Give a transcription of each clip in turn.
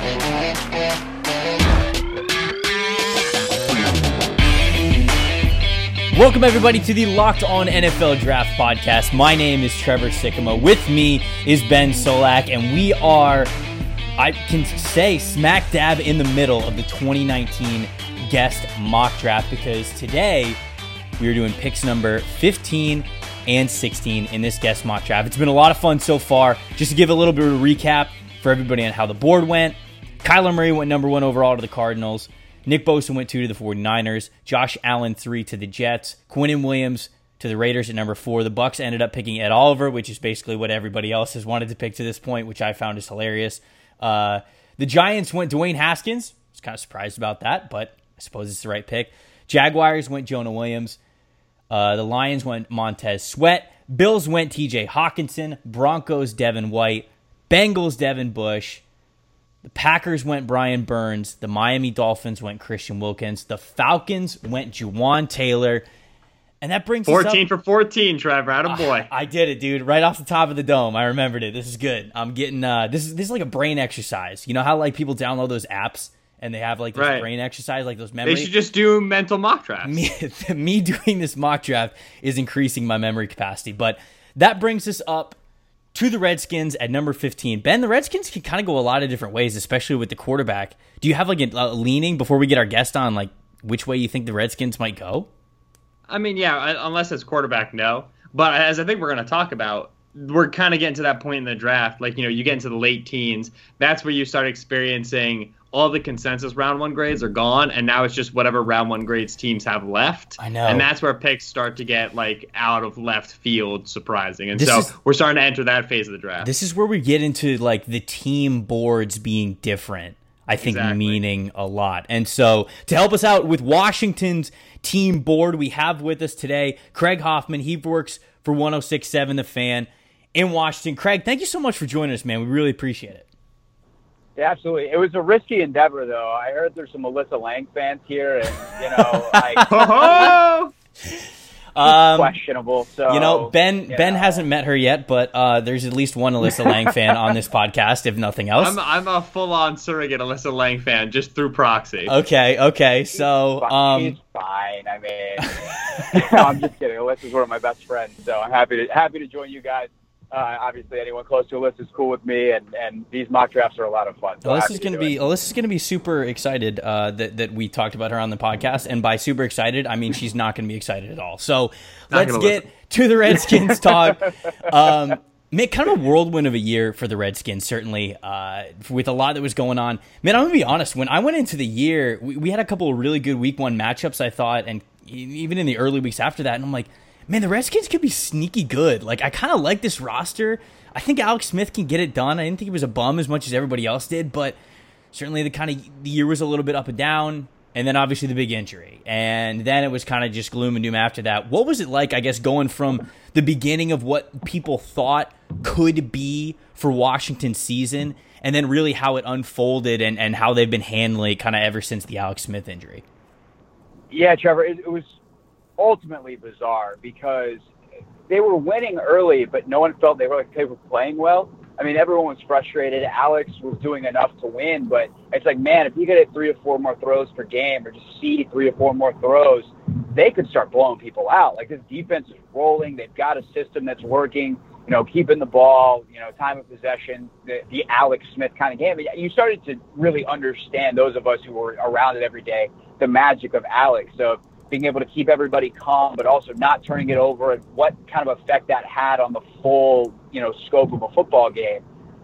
Welcome, everybody, to the Locked On NFL Draft Podcast. My name is Trevor Sikkema. With me is Ben Solak, and we are, I can say, smack dab in the middle of the 2019 guest mock draft, because today we are doing picks number 15 and 16 in this guest mock draft. It's been a lot of fun so far. Just to give a little bit of a recap for everybody on how the board went. Kyler Murray went number 1 overall to the Cardinals. Nick Bosa went 2 to the 49ers. Josh Allen 3 to the Jets. Quinnen Williams to the Raiders at number 4. The Bucs ended up picking Ed Oliver, which is basically what everybody else has wanted to pick to this point, which I found is hilarious. The Giants went Dwayne Haskins. I was kind of surprised about that, but I suppose it's the right pick. Jaguars went Jonah Williams. The Lions went Montez Sweat. Bills went TJ Hawkinson. Broncos Devin White. Bengals Devin Bush. The Packers went Brian Burns. The Miami Dolphins went Christian Wilkins. The Falcons went Juwan Taylor. And that brings 14 for 14, Trevor. Attaboy. I did it, dude. Right off the top of the dome. I remembered it. This is good. I'm getting this is like a brain exercise. You know how like people download those apps and they have like this brain exercise, like those memories? They should just do mental mock drafts. Me doing this mock draft is increasing my memory capacity. But that brings us up to the Redskins at number 15. Ben, the Redskins can kind of go a lot of different ways, especially with the quarterback. Do you have like a leaning before we get our guest on, like which way you think the Redskins might go? I mean, yeah, unless it's quarterback, no. But as I think we're going to talk about, we're kind of getting to that point in the draft. Like, you get into the late teens. That's where you start experiencing all the consensus round 1 grades are gone, and now it's just whatever round 1 grades teams have left. I know. And that's where picks start to get like out of left field surprising. And we're starting to enter that phase of the draft. This is where we get into like the team boards being different. I think meaning a lot. And so to help us out with Washington's team board, we have with us today Craig Hoffman. He works for 106.7 The Fan in Washington. Craig, thank you so much for joining us, man. We really appreciate it. Yeah, absolutely. It was a risky endeavor, though. I heard there's some Melissa Lang fans here, and questionable. So Ben hasn't met her yet, but there's at least one Alyssa Lang fan on this podcast, if nothing else. I'm a full-on surrogate Alyssa Lang fan, just through proxy. Okay. So she's fine. I mean, I'm just kidding. Alyssa's one of my best friends, so I'm happy to join you guys. Obviously, anyone close to Alyssa is cool with me, and these mock drafts are a lot of fun. So Alyssa's gonna be super excited that we talked about her on the podcast, and by super excited, I mean she's not gonna be excited at all. So let's get to the Redskins talk. Kind of a whirlwind of a year for the Redskins, certainly, with a lot that was going on. Man, I'm gonna be honest. When I went into the year, we had a couple of really good Week 1 matchups, I thought, and even in the early weeks after that, and I'm like, man, the Redskins could be sneaky good. Like, I kind of like this roster. I think Alex Smith can get it done. I didn't think he was a bum as much as everybody else did, but certainly the year was a little bit up and down, and then obviously the big injury. And then it was kind of just gloom and doom after that. What was it like, I guess, going from the beginning of what people thought could be for Washington's season, and then really how it unfolded and how they've been handling it kind of ever since the Alex Smith injury? Yeah, Trevor, it was ultimately bizarre because they were winning early, but no one felt they were playing well. I mean, everyone was frustrated. Alex was doing enough to win, but it's like, man, if you could hit 3 or 4 more throws per game or just see 3 or 4 more throws, they could start blowing people out. Like, this defense is rolling. They've got a system that's working, keeping the ball, time of possession, the Alex Smith kind of game. You started to really understand, those of us who were around it every day, the magic of Alex. So being able to keep everybody calm, but also not turning it over, and what kind of effect that had on the full, scope of a football game.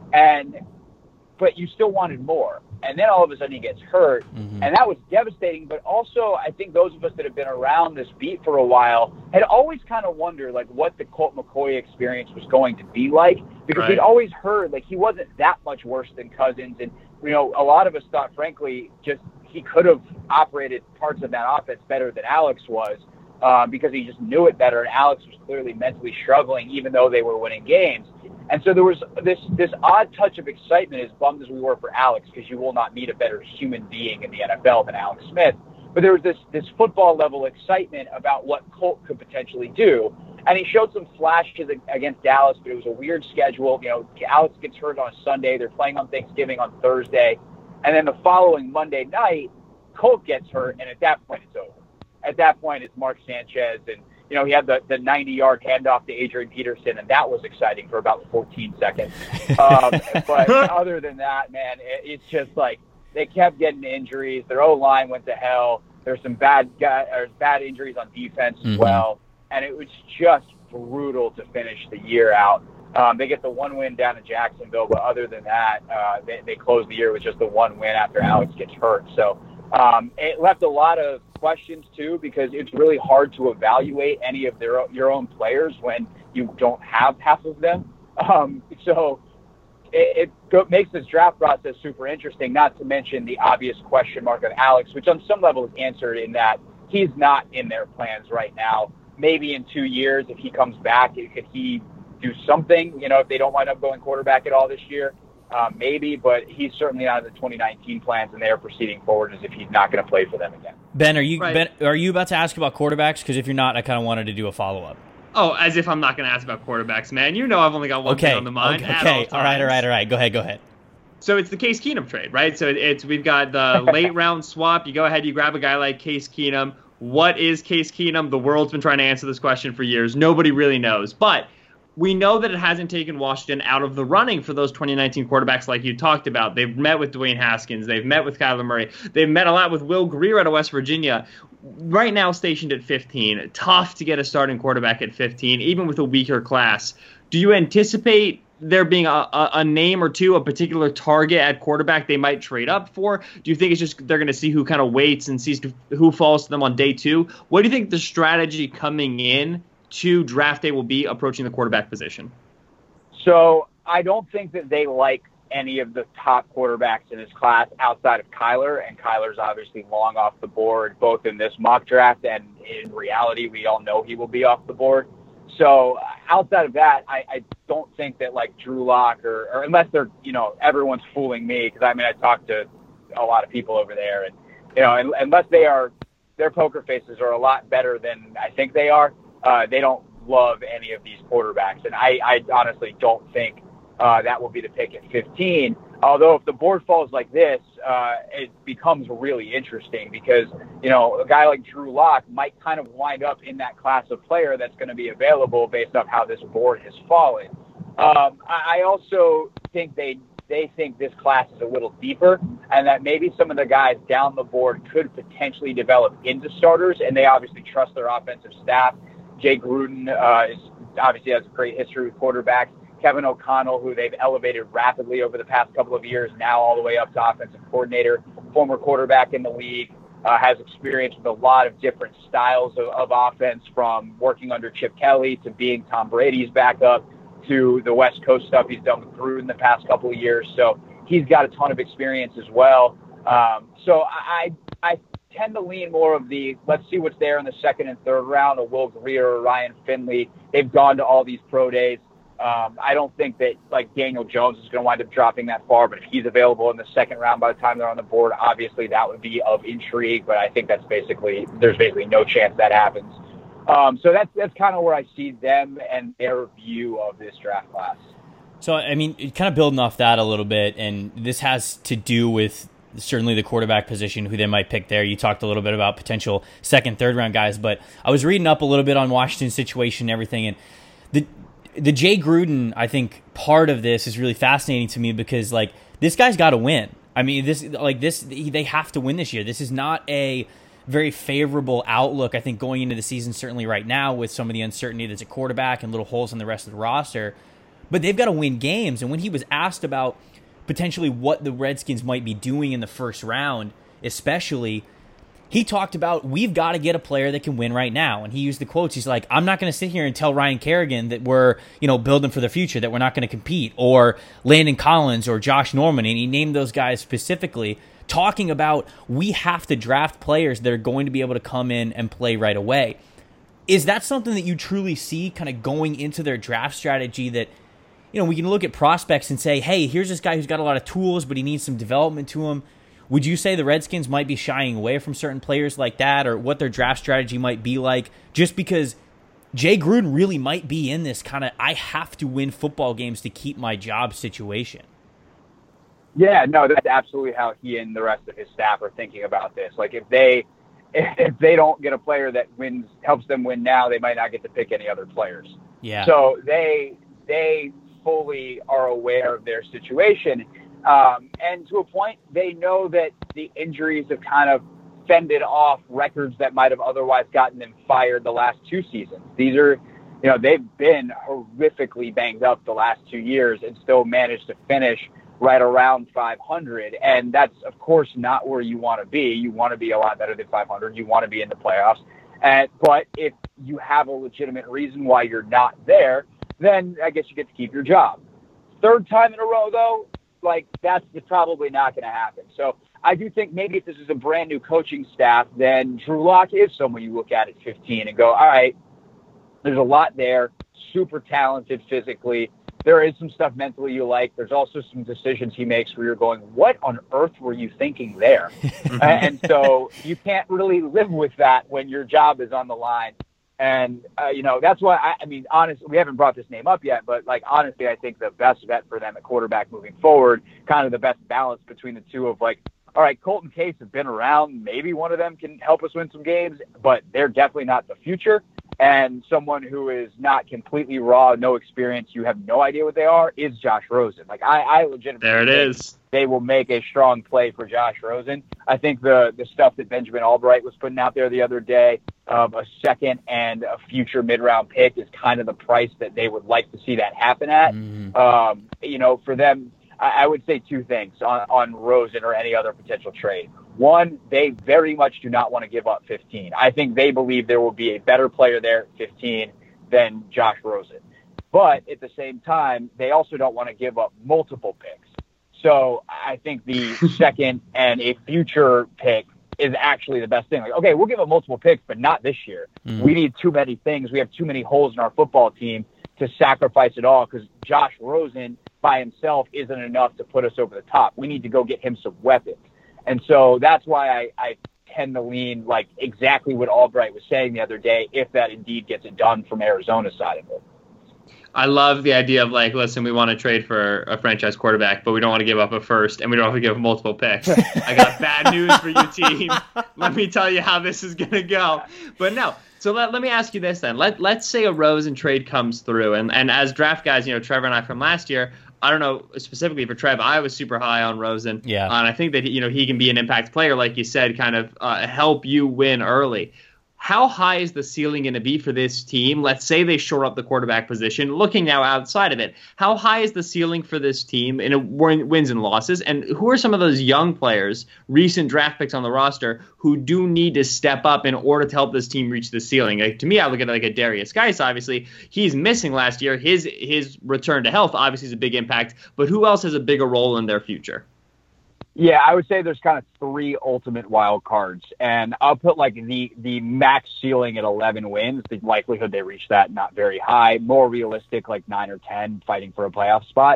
But you still wanted more. And then all of a sudden he gets hurt. Mm-hmm. And that was devastating. But also, I think those of us that have been around this beat for a while had always kind of wondered, like, what the Colt McCoy experience was going to be like. Because we'd always heard, like, he wasn't that much worse than Cousins. And, a lot of us thought, frankly, just he could have operated parts of that offense better than Alex was, because he just knew it better. And Alex was clearly mentally struggling, even though they were winning games. And so there was this odd touch of excitement, as bummed as we were for Alex, because you will not meet a better human being in the NFL than Alex Smith. But there was this football level excitement about what Colt could potentially do. And he showed some flashes against Dallas, but it was a weird schedule. Alex gets hurt on a Sunday. They're playing on Thanksgiving on Thursday. And then the following Monday night, Colt gets hurt, and at that point it's over. At that point it's Mark Sanchez, and he had the 90-yard handoff to Adrian Peterson, and that was exciting for about 14 seconds. But other than that, man, it's just like they kept getting injuries. Their O-line went to hell. There's some bad injuries on defense as well, and it was just brutal to finish the year out. They get the one win down in Jacksonville, but other than that, they closed the year with just the one win after Alex gets hurt. So it left a lot of questions too, because it's really hard to evaluate any of your own players when you don't have half of them. So it makes this draft process super interesting, not to mention the obvious question mark of Alex, which on some level is answered in that he's not in their plans right now. Maybe in 2 years, if he comes back, could he do something, if they don't wind up going quarterback at all this year? Maybe, but he's certainly not in the 2019 plans, and they are proceeding forward as if he's not going to play for them again. Ben, are you about to ask about quarterbacks? Because if you're not, I kind of wanted to do a follow-up. Oh, as if I'm not going to ask about quarterbacks, man. I've only got one thing on the mind. Okay. All right. Go ahead. So it's the Case Keenum trade, right? So we've got the late round swap. You go ahead, you grab a guy like Case Keenum. What is Case Keenum? The world's been trying to answer this question for years. Nobody really knows. But we know that it hasn't taken Washington out of the running for those 2019 quarterbacks like you talked about. They've met with Dwayne Haskins. They've met with Kyler Murray. They've met a lot with Will Grier out of West Virginia. Right now stationed at 15. Tough to get a starting quarterback at 15, even with a weaker class. Do you anticipate there being a name or two, a particular target at quarterback they might trade up for? Do you think it's just they're going to see who kind of waits and sees who falls to them on day two? What do you think the strategy coming in to draft day will be approaching the quarterback position? So I don't think that they like any of the top quarterbacks in this class outside of Kyler, and Kyler's obviously long off the board, both in this mock draft and in reality, we all know he will be off the board. So outside of that, I don't think that like Drew Lock or unless they're, everyone's fooling me, because I talked to a lot of people over there, and unless their poker faces are a lot better than I think they are, they don't love any of these quarterbacks. And I honestly don't think that will be the pick at 15. Although if the board falls like this, it becomes really interesting because, a guy like Drew Lock might kind of wind up in that class of player that's going to be available based off how this board has fallen. I also think they think this class is a little deeper and that maybe some of the guys down the board could potentially develop into starters, and they obviously trust their offensive staff. Jay Gruden obviously has a great history with quarterbacks. Kevin O'Connell, who they've elevated rapidly over the past couple of years, now all the way up to offensive coordinator, former quarterback in the league, has experience with a lot of different styles of offense, from working under Chip Kelly to being Tom Brady's backup to the West Coast stuff he's done with Gruden the past couple of years. So he's got a ton of experience as well. So I tend to lean more of the let's see what's there in the second and third round, of Will Grier or Ryan Finley. They've gone to all these pro days. I don't think that like Daniel Jones is going to wind up dropping that far, but if he's available in the second round by the time they're on the board, obviously that would be of intrigue, but I think there's basically no chance that happens. So that's kind of where I see them and their view of this draft class. So, kind of building off that a little bit, and this has to do with certainly the quarterback position, who they might pick there. You talked a little bit about potential second, third round guys, but I was reading up a little bit on Washington's situation and everything, and the Jay Gruden, I think, part of this is really fascinating to me because, like, this guy's got to win. They have to win this year. This is not a very favorable outlook, I think, going into the season, certainly right now, with some of the uncertainty that's at quarterback and little holes in the rest of the roster. But they've got to win games. And when he was asked about potentially what the Redskins might be doing in the first round, especially, he talked about, we've got to get a player that can win right now. And he used the quotes. He's like, I'm not going to sit here and tell Ryan Kerrigan that we're, building for the future, that we're not going to compete, or Landon Collins or Josh Norman. And he named those guys specifically, talking about we have to draft players that are going to be able to come in and play right away. Is that something that you truly see kind of going into their draft strategy, that, we can look at prospects and say, hey, here's this guy who's got a lot of tools, but he needs some development to him? Would you say the Redskins might be shying away from certain players like that, or what their draft strategy might be like, just because Jay Gruden really might be in this kind of I have to win football games to keep my job situation? Yeah, no, that's absolutely how he and the rest of his staff are thinking about this. Like if they don't get a player that helps them win now, they might not get to pick any other players. Yeah. So they fully are aware of their situation. And to a point, they know that the injuries have kind of fended off records that might have otherwise gotten them fired the last 2 seasons. These are, they've been horrifically banged up the last 2 years and still managed to finish right around 500. And that's, of course, not where you want to be. You want to be a lot better than 500. You want to be in the playoffs. But if you have a legitimate reason why you're not there, then I guess you get to keep your job. 3rd time in a row, though, that's probably not going to happen. So I do think maybe if this is a brand new coaching staff, then Drew Lock is someone you look at 15 and go, all right, there's a lot there, super talented physically. There is some stuff mentally you like. There's also some decisions he makes where you're going, what on earth were you thinking there? And so you can't really live with that when your job is on the line. And, that's why, honestly, we haven't brought this name up yet, but, honestly, I think the best bet for them at quarterback moving forward, kind of the best balance between the two of, all right, Colton Case has been around. Maybe one of them can help us win some games, but they're definitely not the future. And someone who is not completely raw, no experience, you have no idea what they are, is Josh Rosen. I legitimately there it is. They will make a strong play for Josh Rosen. I think the stuff that Benjamin Albright was putting out there the other day of a second and a future mid-round pick is kind of the price that they would like to see that happen at. For them, I would say 2 things on Rosen or any other potential trade. One, they very much do not want to give up 15. I think they believe there will be a better player there at 15 than Josh Rosen. But at the same time, they also don't want to give up multiple picks. So I think the second and a future pick is actually the best thing. Okay, we'll give up multiple picks, but not this year. We need too many things. We have too many holes in our football team to sacrifice it all because Josh Rosen by himself isn't enough to put us over the top. We need to go get him some weapons. And so that's why I tend to lean exactly what Albright was saying the other day, if that indeed gets it done from Arizona's side of it. I love the idea of listen, we want to trade for a franchise quarterback, but we don't want to give up a first, and we don't want to give up multiple picks. I got bad news for you, team. Let me tell you how this is going to go. But no. So let me ask you this then. Let's say a Rosen trade comes through, and as draft guys, Trevor and I from last year, I don't know specifically for Trev, I was super high on Rosen. Yeah. And I think that he can be an impact player, like you said, kind of help you win early. How high is the ceiling going to be for this team? Let's say they shore up the quarterback position. Looking now outside of it, how high is the ceiling for this team in wins and losses? And who are some of those young players, recent draft picks on the roster, who do need to step up in order to help this team reach the ceiling? To me, I look at it like a Darius Geis. Obviously, he's missing last year. His return to health obviously is a big impact. But who else has a bigger role in their future? Yeah, I would say there's kind of 3 ultimate wild cards, and I'll put the max ceiling at 11 wins. The likelihood they reach that, not very high. More realistic, 9 or 10, fighting for a playoff spot.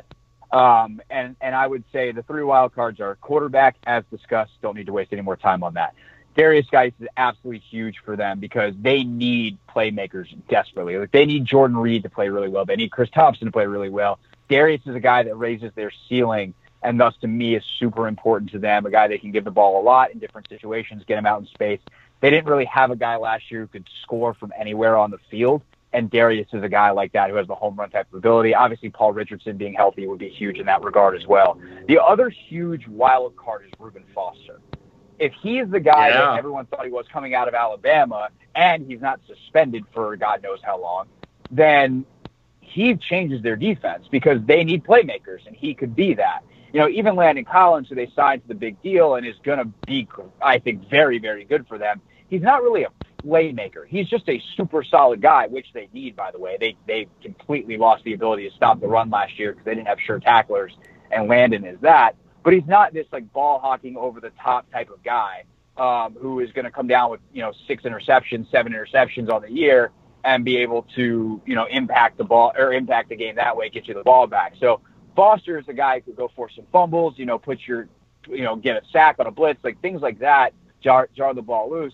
And I would say the 3 wild cards are quarterback, as discussed. Don't need to waste any more time on that. Darius Geis is absolutely huge for them because they need playmakers desperately. They need Jordan Reed to play really well. They need Chris Thompson to play really well. Darius is a guy that raises their ceiling, and thus, to me, is super important to them, a guy that can give the ball a lot in different situations, get him out in space. They didn't really have a guy last year who could score from anywhere on the field, and Darius is a guy like that who has the home run type of ability. Obviously, Paul Richardson being healthy would be huge in that regard as well. The other huge wild card is Reuben Foster. If he's the guy that everyone thought he was coming out of Alabama, and he's not suspended for God knows how long, then he changes their defense because they need playmakers, and he could be that. Even Landon Collins, who they signed to the big deal and is going to be, I think, very, very good for them, he's not really a playmaker. He's just a super solid guy, which they need, by the way. They completely lost the ability to stop the run last year because they didn't have sure tacklers, and Landon is that. But he's not this ball hawking over the top type of guy who is going to come down with 6 interceptions, 7 interceptions on the year and be able to impact the ball or impact the game that way, get you the ball back. So Foster is a guy who could go for some fumbles, get a sack on a blitz, things like that, jar the ball loose.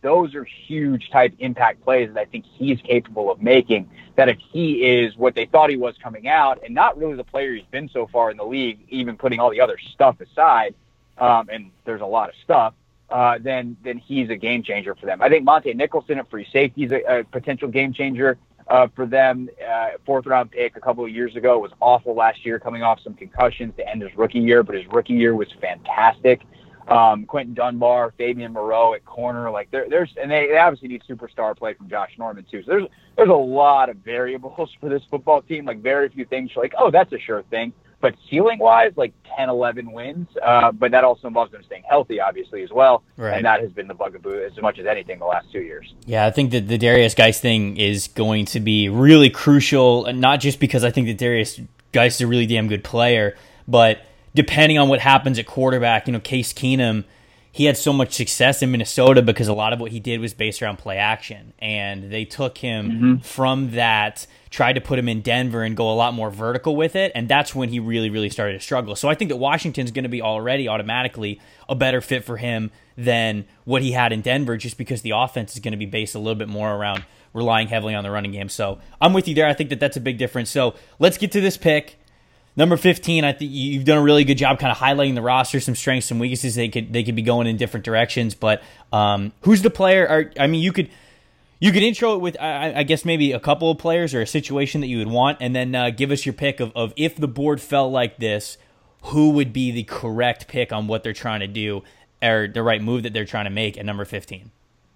those are huge type impact plays that I think he's capable of making, that if he is what they thought he was coming out and not really the player he's been so far in the league, even putting all the other stuff aside, and there's a lot of stuff, then he's a game changer for them. I think Monte Nicholson at free safety is a potential game changer for them. Fourth round pick a couple of years ago, was awful last year, coming off some concussions to end his rookie year, but his rookie year was fantastic. Quentin Dunbar, Fabian Moreau at corner, like there's, and they obviously need superstar play from Josh Norman too. So there's a lot of variables for this football team. Like very few things you're like, oh, that's a sure thing. But ceiling wise, like 10, 11 wins. But that also involves them staying healthy, obviously, as well. Right. And that has been the bugaboo as much as anything the last 2 years. Yeah, I think that the Derrius Guice thing is going to be really crucial, and not just because I think that Derrius Guice is a really damn good player, but depending on what happens at quarterback, Case Keenum, he had so much success in Minnesota because a lot of what he did was based around play action. And they took him from that, tried to put him in Denver and go a lot more vertical with it. And that's when he really, really started to struggle. So I think that Washington's going to be already automatically a better fit for him than what he had in Denver, just because the offense is going to be based a little bit more around relying heavily on the running game. So I'm with you there. I think that that's a big difference. So let's get to this pick. Number 15, I think you've done a really good job kind of highlighting the roster, some strengths, some weaknesses. They could be going in different directions. But who's the player? You could intro it with, I guess, maybe a couple of players or a situation that you would want, and then give us your pick of if the board fell like this, who would be the correct pick on what they're trying to do or the right move that they're trying to make at number 15.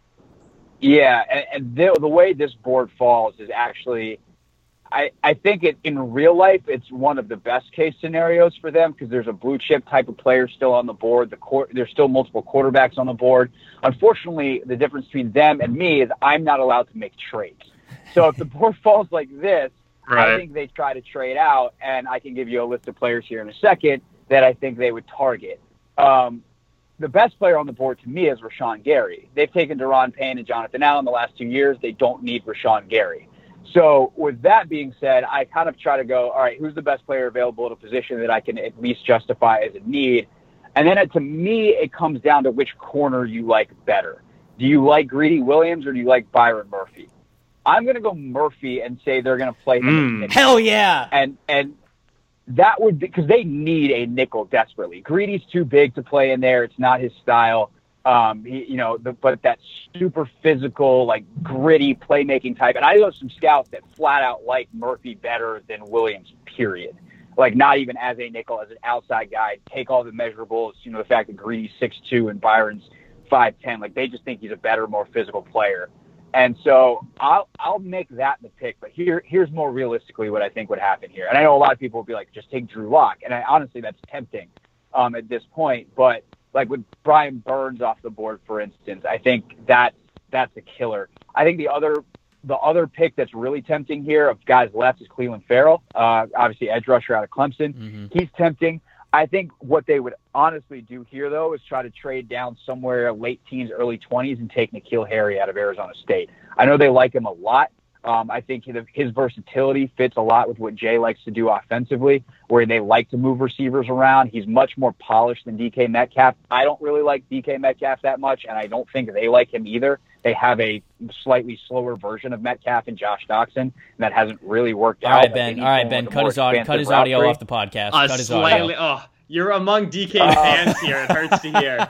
Yeah, and the way this board falls is actually – I think in real life, it's one of the best case scenarios for them because there's a blue chip type of player still on the board. There's still multiple quarterbacks on the board. Unfortunately, the difference between them and me is I'm not allowed to make trades. So if the board falls like this, right, I think they try to trade out, and I can give you a list of players here in a second that I think they would target. The best player on the board to me is Rashawn Gary. They've taken Daron Payne and Jonathan Allen the last 2 years. They don't need Rashawn Gary. So with that being said, I kind of try to go, all right, who's the best player available at a position that I can at least justify as a need? And then to me, it comes down to which corner you like better. Do you like Greedy Williams or do you like Byron Murphy? I'm going to go Murphy and say they're going to play him. Hell yeah. And that would be because they need a nickel desperately. Greedy's too big to play in there. It's not his style. But that super physical, like gritty playmaking type. And I know some scouts that flat out like Murphy better than Williams, period. Like not even as a nickel, as an outside guy, take all the measurables, the fact that Greedy's 6'2" and Byron's 5'10", like they just think he's a better, more physical player. And so I'll make that the pick, but here's more realistically what I think would happen here. And I know a lot of people will be like, just take Drew Lock. And honestly, that's tempting at this point, but like with Brian Burns off the board, for instance, I think that's a killer. I think the other pick that's really tempting here of guys left is Cleveland Farrell, obviously edge rusher out of Clemson. Mm-hmm. He's tempting. I think what they would honestly do here, though, is try to trade down somewhere late teens, early 20s and take N'Keal Harry out of Arizona State. I know they like him a lot. I think his versatility fits a lot with what Jay likes to do offensively, where they like to move receivers around. He's much more polished than DK Metcalf. I don't really like DK Metcalf that much, and I don't think they like him either. They have a slightly slower version of Metcalf and Josh Doxson, and that hasn't really worked out. All right, Ben. Cut his audio off the podcast. Cut his audio. Oh, you're among DK fans here. It hurts to hear.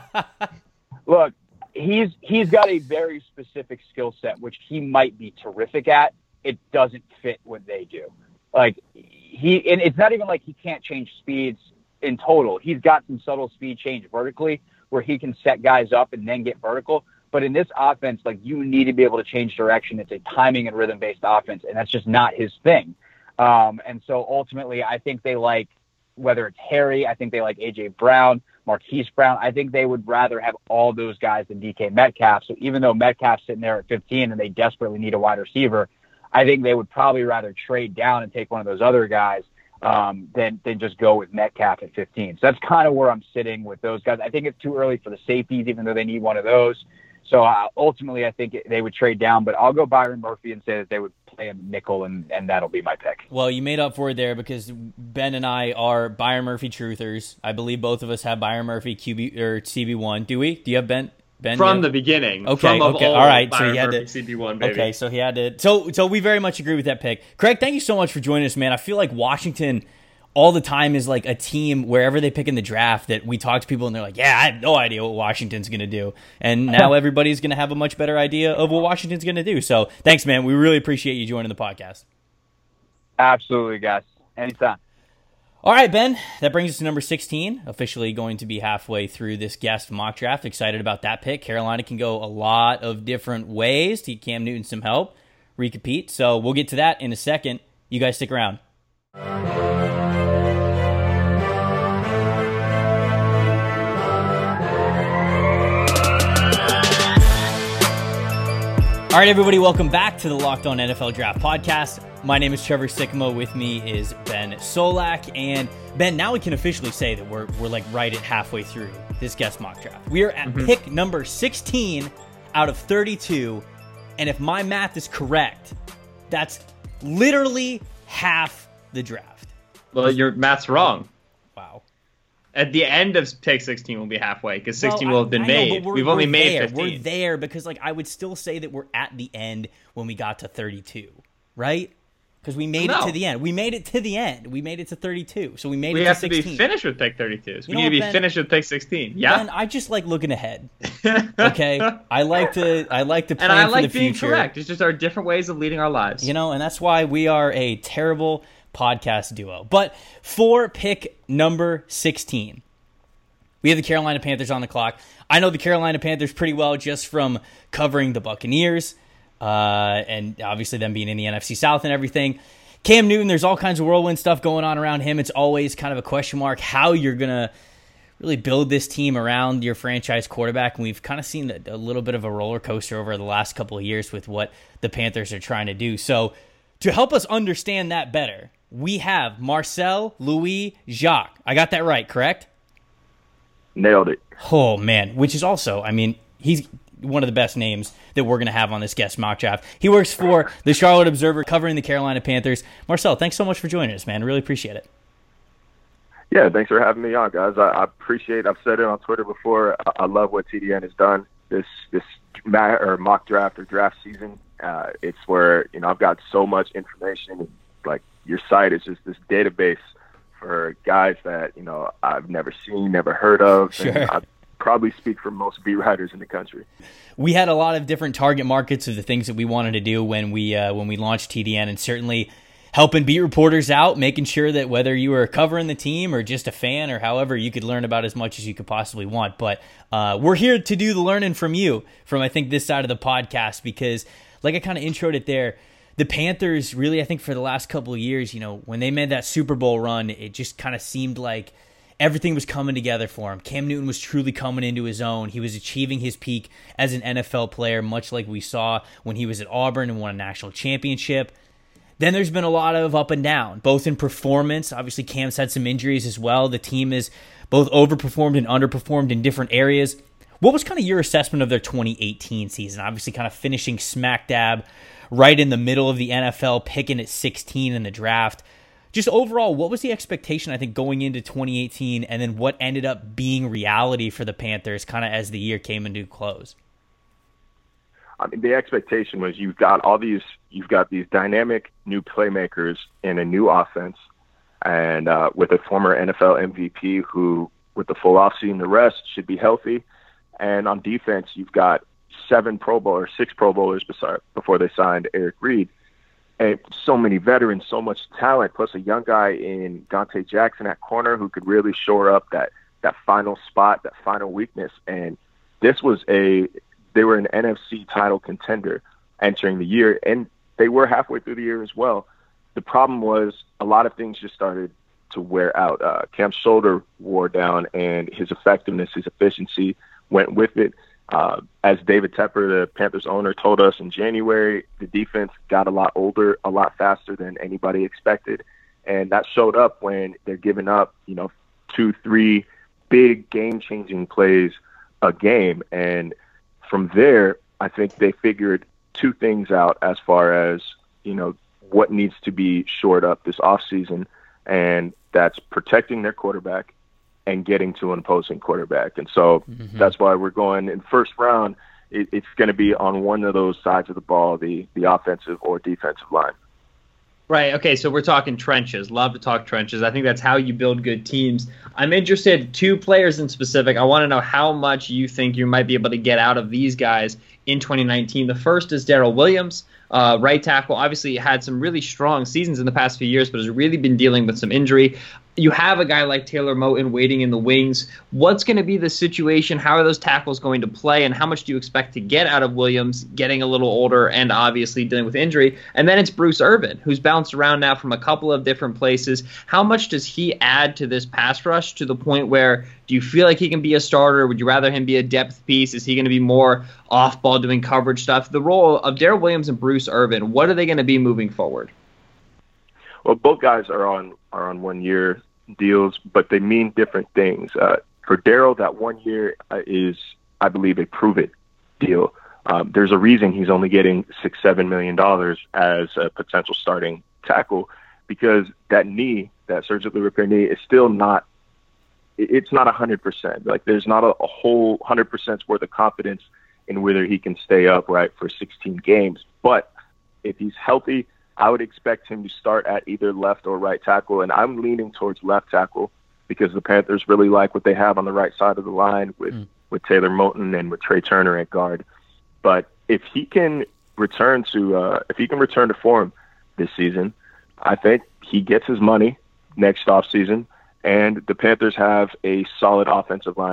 Look. He's got a very specific skill set, which he might be terrific at. It doesn't fit what they do. And it's not even like he can't change speeds in total. He's got some subtle speed change vertically where he can set guys up and then get vertical. But in this offense, like you need to be able to change direction. It's a timing and rhythm based offense, and that's just not his thing. And so ultimately, I think they like, whether it's Harry, I think they like AJ Brown, Marquise Brown. I think they would rather have all those guys than DK Metcalf. So even though Metcalf's sitting there at 15 and they desperately need a wide receiver, I think they would probably rather trade down and take one of those other guys than just go with Metcalf at 15. So that's kind of where I'm sitting with those guys. I think it's too early for the safeties, even though they need one of those. So ultimately, I think they would trade down, but I'll go Byron Murphy and say that they would play him nickel, and that'll be my pick. Well, you made up for it there because Ben and I are Byron Murphy truthers. I believe both of us have Byron Murphy QB or CB1. Do we? Do you have Ben? Ben, from the beginning. Okay, from okay, old, all right. So Byron he had to Murphy, CB1, baby. Okay, so he had to. So we very much agree with that pick. Craig, thank you so much for joining us, man. I feel like Washington all the time is like a team wherever they pick in the draft that we talk to people and they're like, yeah, I have no idea what Washington's going to do. And now everybody's going to have a much better idea of what Washington's going to do. So thanks, man. We really appreciate you joining the podcast. Absolutely, guys. Anytime. All right, Ben, that brings us to number 16, officially going to be halfway through this guest mock draft. Excited about that pick. Carolina can go a lot of different ways to get Cam Newton some help, recompete. So we'll get to that in a second. You guys stick around. All right, everybody, welcome back to the Locked On NFL Draft Podcast. My name is Trevor Sikkema. With me is Ben Solak. And Ben, now we can officially say that we're like right at halfway through this guest mock draft. We are at pick number 16 out of 32. And if my math is correct, that's literally half the draft. Well, your math's wrong. Wow. At the end of pick 16 will be halfway because 16 will have been made. We've only made 15. We're there because like I would still say that we're at the end when we got to 32, right? Because we made it to the end. We made it to the end. We made it to 32. So we made it to 16. We have to be finished with pick 32. So we need to be finished with pick 16. Yeah. Ben, I just like looking ahead. Okay? I like to plan for the future. And I like being correct. It's just our different ways of leading our lives. You know, and that's why we are a terrible podcast duo. But for pick number 16, we have the Carolina Panthers on the clock. I know the Carolina Panthers pretty well just from covering the Buccaneers, and obviously them being in the NFC South and everything. Cam Newton, there's all kinds of whirlwind stuff going on around him. It's always kind of a question mark how you're going to really build this team around your franchise quarterback. And we've kind of seen a little bit of a roller coaster over the last couple of years with what the Panthers are trying to do. So to help us understand that better, we have Marcel Louis Jacques. I got that right, correct? Nailed it. Oh, man. Which is also, I mean, he's one of the best names that we're going to have on this guest mock draft. He works for the Charlotte Observer, covering the Carolina Panthers. Marcel, thanks so much for joining us, man. Really appreciate it. Yeah, thanks for having me on, guys. I appreciate. I've said it on Twitter before. I love what TDN has done this mock draft or draft season. It's where I've got so much information. Like your site is just this database for guys that I've never seen, never heard of. Sure. And I probably speak for most beat writers in the country. We had a lot of different target markets of the things that we wanted to do when we launched TDN, and certainly helping beat reporters out, making sure that whether you were covering the team or just a fan or however, you could learn about as much as you could possibly want. But we're here to do the learning from you, from I think this side of the podcast, because like I kind of introed it there, the Panthers really, I think for the last couple of years, when they made that Super Bowl run, it just kind of seemed like everything was coming together for him. Cam Newton was truly coming into his own. He was achieving his peak as an NFL player, much like we saw when he was at Auburn and won a national championship. Then there's been a lot of up and down, both in performance. Obviously, Cam's had some injuries as well. The team is both overperformed and underperformed in different areas. What was kind of your assessment of their 2018 season? Obviously, kind of finishing smack dab right in the middle of the NFL, picking at 16 in the draft. Just overall, what was the expectation, I think, going into 2018, and then what ended up being reality for the Panthers kind of as the year came into close? I mean, the expectation was you've got these dynamic new playmakers in a new offense, and with a former NFL MVP who, with the full offseason, the rest should be healthy. And on defense, you've got 6 Pro Bowlers before they signed Eric Reed. And so many veterans, so much talent, plus a young guy in Dante Jackson at corner who could really shore up that final spot, that final weakness. And they were an NFC title contender entering the year, and they were halfway through the year as well. The problem was a lot of things just started to wear out. Cam's shoulder wore down, and his effectiveness, his efficiency went with it. As David Tepper, the Panthers owner, told us in January, the defense got a lot older, a lot faster than anybody expected. And that showed up when they're giving up, 2-3 big game-changing plays a game. And from there, I think they figured 2 things out as far as, what needs to be shored up this offseason. And that's protecting their quarterback and getting to an opposing quarterback. And so that's why we're going in first round. It's going to be on one of those sides of the ball, the offensive or defensive line. Right. Okay. So we're talking trenches. Love to talk trenches. I think that's how you build good teams. I'm interested, 2 players in specific. I want to know how much you think you might be able to get out of these guys in 2019. The first is Daryl Williams, right tackle. Obviously had some really strong seasons in the past few years, but has really been dealing with some injury. You have a guy like Taylor Moton waiting in the wings. What's going to be the situation? How are those tackles going to play? And how much do you expect to get out of Williams getting a little older and obviously dealing with injury? And then it's Bruce Irvin, who's bounced around now from a couple of different places. How much does he add to this pass rush to the point where do you feel like he can be a starter? Would you rather him be a depth piece? Is he going to be more off-ball doing coverage stuff? The role of Daryl Williams and Bruce Irvin, what are they going to be moving forward? Well, both guys are on 1-year deals, but they mean different things. For Daryl, that 1 year is, I believe, a prove-it deal. There's a reason he's only getting $6-7 million as a potential starting tackle, because that knee, that surgically repaired knee, is still not. It's not 100%. Like, there's not a whole 100% worth of confidence in whether he can stay upright for 16 games. But if he's healthy, I would expect him to start at either left or right tackle, and I'm leaning towards left tackle because the Panthers really like what they have on the right side of the line with Taylor Moton and with Trey Turner at guard. But if he can return to form this season, I think he gets his money next offseason, and the Panthers have a solid offensive line,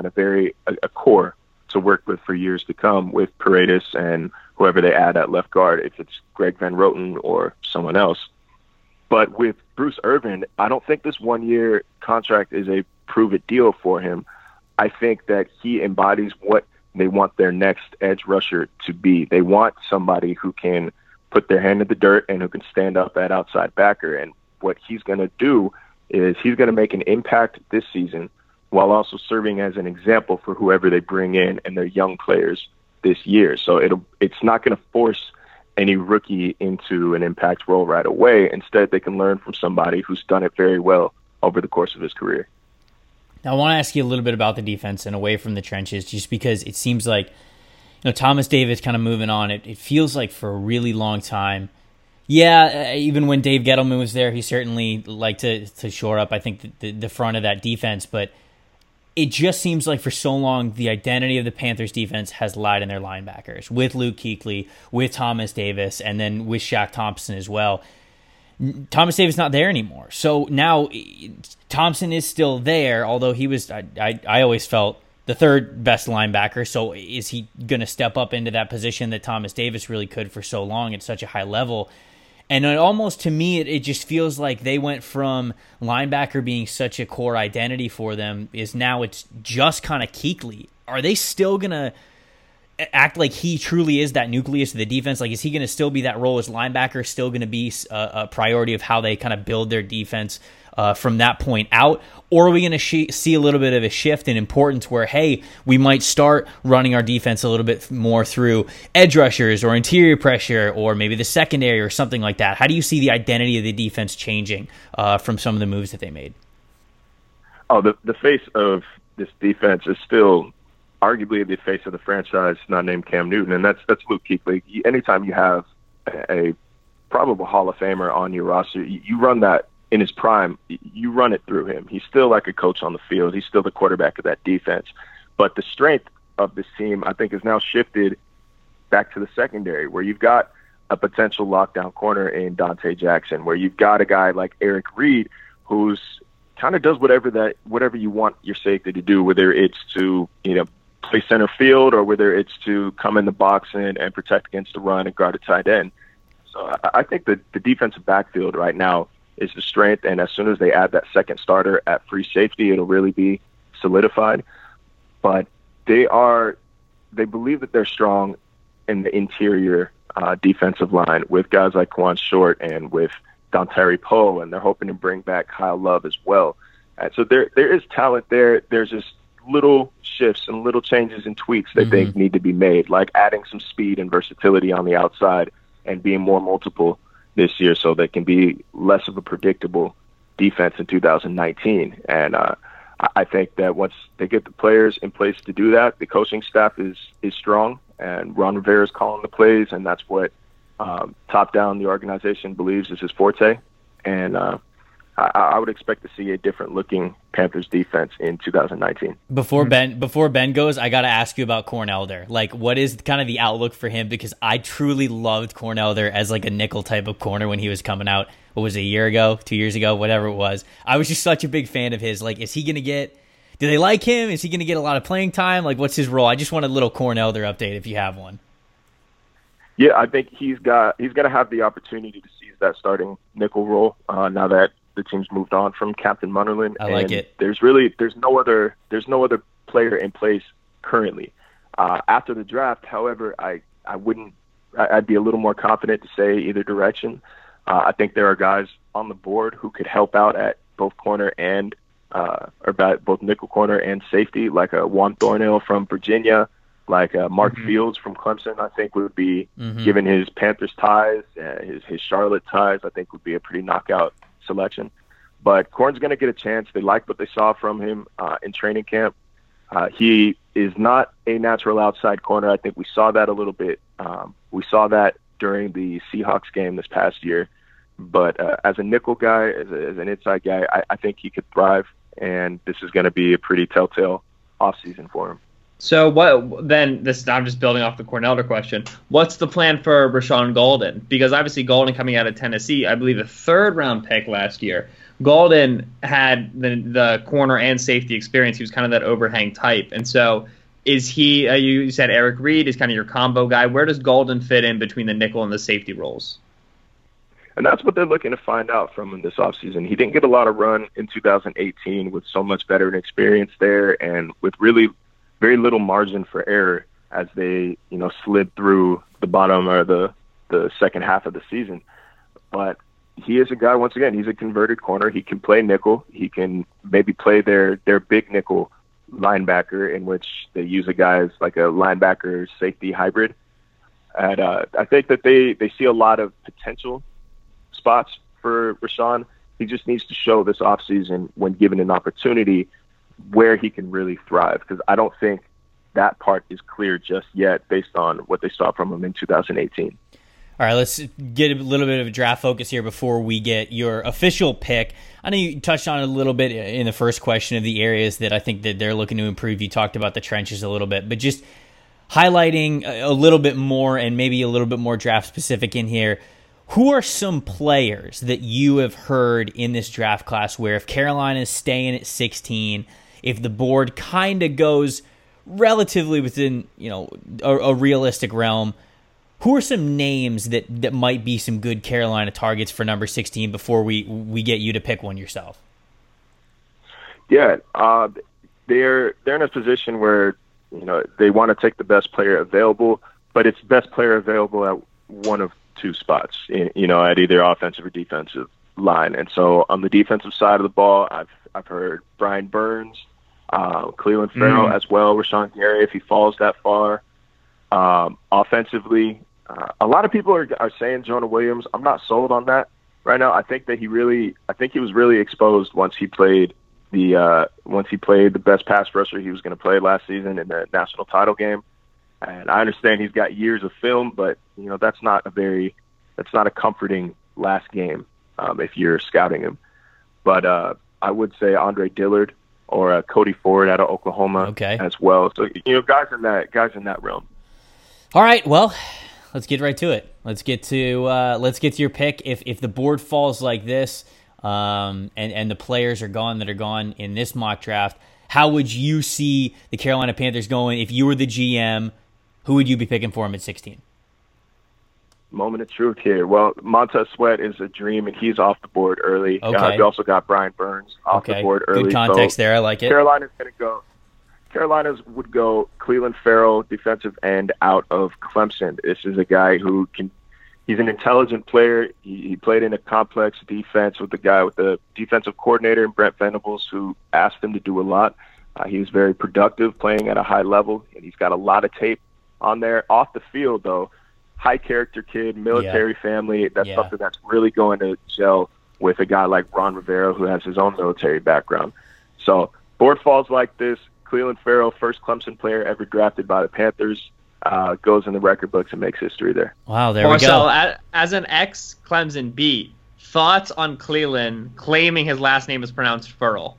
a core to work with for years to come with Paredes and whoever they add at left guard, if it's Greg Van Roten or someone else. But with Bruce Irvin, I don't think this 1-year contract is a prove-it deal for him. I think that he embodies what they want their next edge rusher to be. They want somebody who can put their hand in the dirt and who can stand up at outside backer. And what he's going to do is he's going to make an impact this season while also serving as an example for whoever they bring in and their young players this year. So it's not going to force any rookie into an impact role right away. Instead, they can learn from somebody who's done it very well over the course of his career. Now, I want to ask you a little bit about the defense and away from the trenches, just because it seems like, Thomas Davis kind of moving on. It feels like for a really long time. Yeah, even when Dave Gettleman was there, he certainly liked to shore up, I think, the front of that defense. But it just seems like for so long, the identity of the Panthers defense has lied in their linebackers, with Luke Kuechly, with Thomas Davis, and then with Shaq Thompson as well. Thomas Davis not there anymore. So now Thompson is still there, although he was, I always felt, the third best linebacker. So is he going to step up into that position that Thomas Davis really could for so long at such a high level? And it almost, to me, it just feels like they went from linebacker being such a core identity for them is now it's just kind of Kuechly. Are they still going to act like he truly is that nucleus of the defense? Like, is he going to still be that role as linebacker, still going to be a priority of how they kind of build their defense from that point out? Or are we going to see a little bit of a shift in importance where, hey, we might start running our defense a little bit more through edge rushers or interior pressure or maybe the secondary or something like that? How do you see the identity of the defense changing from some of the moves that they made? Oh, the face of this defense is still arguably the face of the franchise, not named Cam Newton, and that's Luke Kuechly. Anytime you have a probable Hall of Famer on your roster, you run that in his prime, you run it through him. He's still like a coach on the field. He's still the quarterback of that defense. But the strength of this team, I think, has now shifted back to the secondary, where you've got a potential lockdown corner in Dante Jackson, where you've got a guy like Eric Reed, who's kind of does whatever you want your safety to do, whether it's to play center field or whether it's to come in the box and protect against the run and guard a tight end. So I think the defensive backfield right now is the strength, and as soon as they add that second starter at free safety, it'll really be solidified. But they believe that they're strong in the interior defensive line with guys like Quan Short and with Dontari Poe, and they're hoping to bring back Kyle Love as well. So there is talent there. There's just little shifts and little changes and tweaks they think need to be made, like adding some speed and versatility on the outside and being more multiple this year so they can be less of a predictable defense in 2019. And I think that once they get the players in place to do that, the coaching staff is strong, and Ron Rivera is calling the plays, and that's what top down the organization believes is his forte. And I would expect to see a different looking Panthers defense in 2019. Before Ben goes, I got to ask you about Corn Elder. Like, what is kind of the outlook for him? Because I truly loved Corn Elder as like a nickel type of corner when he was coming out. What was it, a year ago, 2 years ago, whatever it was. I was just such a big fan of his. Like, is he going to get, do they like him? Is he going to get a lot of playing time? Like, what's his role? I just want a little Corn Elder update if you have one. Yeah, I think he's going to have the opportunity to seize that starting nickel role now that the team's moved on from Captain Munnerlyn. I like it. There's no other player in place currently. After the draft, however, I'd be a little more confident to say either direction. I think there are guys on the board who could help out at both corner and both nickel corner and safety, like Juan Thornhill from Virginia, like Mark Fields from Clemson. I think would be, given his Panthers ties, his Charlotte ties, I think would be a pretty knockout selection. But Corn's going to get a chance. They like what they saw from him in training camp. He is not a natural outside corner. I think we saw that a little bit. We saw that during the Seahawks game this past year. But as a nickel guy, as an inside guy, I think he could thrive. And this is going to be a pretty telltale offseason for him. So what then? I'm just building off the Corn Elder question. What's the plan for Rashawn Golden? Because obviously Golden coming out of Tennessee, I believe a 3rd-round pick last year. Golden had the corner and safety experience. He was kind of that overhang type. And so is he? You said Eric Reed is kind of your combo guy. Where does Golden fit in between the nickel and the safety roles? And that's what they're looking to find out from him this offseason. He didn't get a lot of run in 2018 with so much veteran experience there, and with really very little margin for error as they, slid through the bottom or the second half of the season. But he is a guy, once again, he's a converted corner. He can play nickel. He can maybe play their big nickel linebacker, in which they use a guy as like a linebacker safety hybrid. And I think that they see a lot of potential spots for Rashawn. He just needs to show this offseason, when given an opportunity, where he can really thrive, because I don't think that part is clear just yet based on what they saw from him in 2018. All right, let's get a little bit of a draft focus here before we get your official pick. I know you touched on it a little bit in the first question of the areas that I think that they're looking to improve. You talked about the trenches a little bit, but just highlighting a little bit more and maybe a little bit more draft specific in here. Who are some players that you have heard in this draft class where if Carolina is staying at 16, if the board kind of goes relatively within, a realistic realm, who are some names that might be some good Carolina targets for number 16 before we get you to pick one yourself? Yeah, they're in a position where, they want to take the best player available, but it's best player available at one of two spots, at either offensive or defensive line. And so on the defensive side of the ball, I've heard Brian Burns, Cleveland Farrell as well, Rashawn Gary if he falls that far. Offensively, a lot of people are saying Jonah Williams. I'm not sold on that right now. I think he was really exposed once he played the best pass rusher he was going to play last season in the national title game. And I understand he's got years of film, but that's not a comforting last game if you're scouting him. But I would say Andre Dillard or Cody Ford out of Oklahoma as well. So guys in that realm. All right, well, let's get right to it. Let's get to your pick. If the board falls like this, and the players are gone that are gone in this mock draft, how would you see the Carolina Panthers going if you were the GM? Who would you be picking for him at 16? Moment of truth here. Well, Montez Sweat is a dream, and he's off the board early. Okay. We also got Brian Burns off the board early. Good context there. I like it. Carolina's would go Cleveland Farrell, defensive end out of Clemson. This is a guy who he's an intelligent player. He played in a complex defense with the defensive coordinator, Brent Venables, who asked him to do a lot. He was very productive playing at a high level, and he's got a lot of tape on there. Off the field, though, high character kid, military family. That's something that's really going to gel with a guy like Ron Rivera, who has his own military background. So board falls like this. Clelin Ferrell, first Clemson player ever drafted by the Panthers, goes in the record books and makes history there. Wow, there Marcel, we go. As an ex-Clemson beat, thoughts on Clelin claiming his last name is pronounced Ferrell?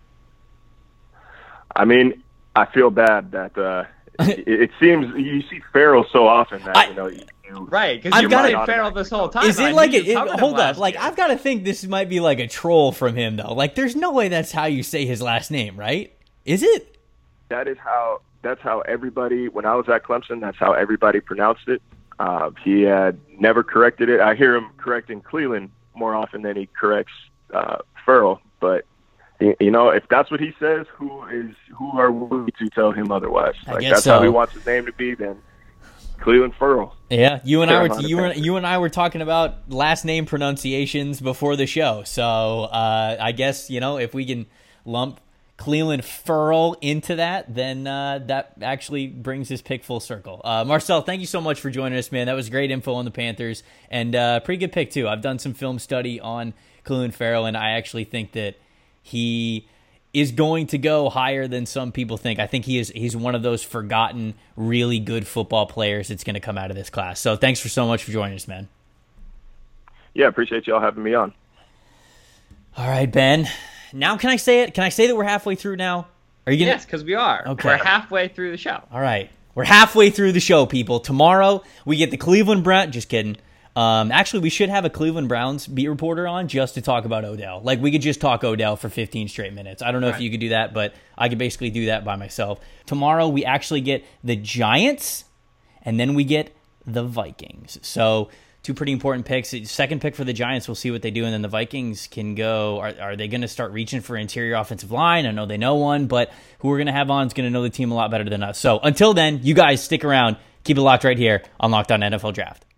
I mean, I feel bad that it seems you see Ferrell so often that right, because you've been Ferrell this whole time. Is it like hold up? Like, I've got to think this might be like a troll from him though. Like, there's no way that's how you say his last name, right? Is it? That's how everybody. When I was at Clemson, that's how everybody pronounced it. He had never corrected it. I hear him correcting Clelin more often than he corrects Ferrell, but. If that's what he says, who are we to tell him otherwise? Like, that's how he wants his name to be. Then Clelin Ferrell. Yeah, you and I were talking about last name pronunciations before the show. So I guess if we can lump Clelin Ferrell into that, then that actually brings his pick full circle. Marcel, thank you so much for joining us, man. That was great info on the Panthers and pretty good pick too. I've done some film study on Clelin Ferrell, and I actually think that he is going to go higher than some people think. I think he's one of those forgotten, really good football players that's going to come out of this class. So thanks so much for joining us, man. Yeah, appreciate y'all having me on. All right, Ben. Now can I say it? Can I say that we're halfway through now? Are you gonna? Yes, because we are. Okay. We're halfway through the show. All right. We're halfway through the show, people. Tomorrow we get the Cleveland Browns. Just kidding. Actually, we should have a Cleveland Browns beat reporter on just to talk about Odell. Like, we could just talk Odell for 15 straight minutes. I don't know if you could do that, but I could basically do that by myself. Tomorrow, we actually get the Giants, and then we get the Vikings. So, two pretty important picks. Second pick for the Giants, we'll see what they do, and then the Vikings can go. Are they going to start reaching for interior offensive line? I know they know one, but who we're going to have on is going to know the team a lot better than us. So, until then, you guys stick around. Keep it locked right here on Locked On NFL Draft.